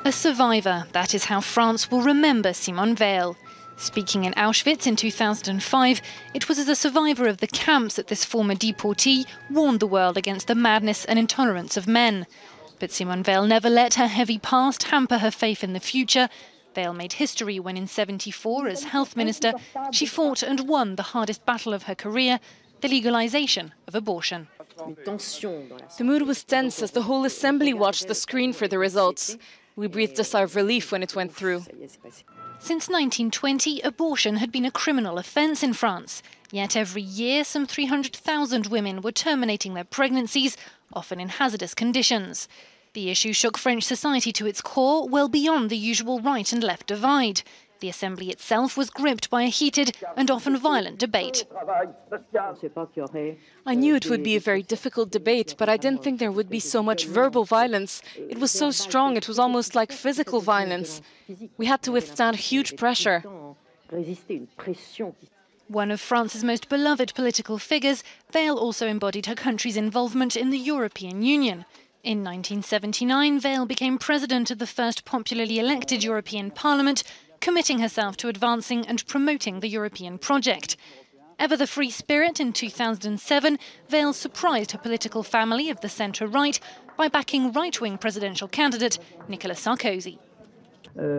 A survivor, that is how France will remember Simone Veil. Speaking in Auschwitz in 2005, it was as a survivor of the camps that this former deportee warned the world against the madness and intolerance of men. But Simone Veil never let her heavy past hamper her faith in the future. Veil made history when in 1974, as health minister, she fought and won the hardest battle of her career, the legalization of abortion. The mood was tense as the whole assembly watched the screen for the results. We breathed a sigh of relief when it went through. Since 1920, abortion had been a criminal offence in France. Yet every year, some 300,000 women were terminating their pregnancies, often in hazardous conditions. The issue shook French society to its core, well beyond the usual right and left divide. The assembly itself was gripped by a heated and often violent debate. I knew it would be a very difficult debate, but I didn't think there would be so much verbal violence. It was so strong, it was almost like physical violence. We had to withstand huge pressure. One of France's most beloved political figures, Veil also embodied her country's involvement in the European Union. In 1979, Veil became president of the first popularly elected European Parliament, committing herself to advancing and promoting the European project. Ever the free spirit, in 2007, Veil surprised her political family of the centre-right by backing right-wing presidential candidate Nicolas Sarkozy.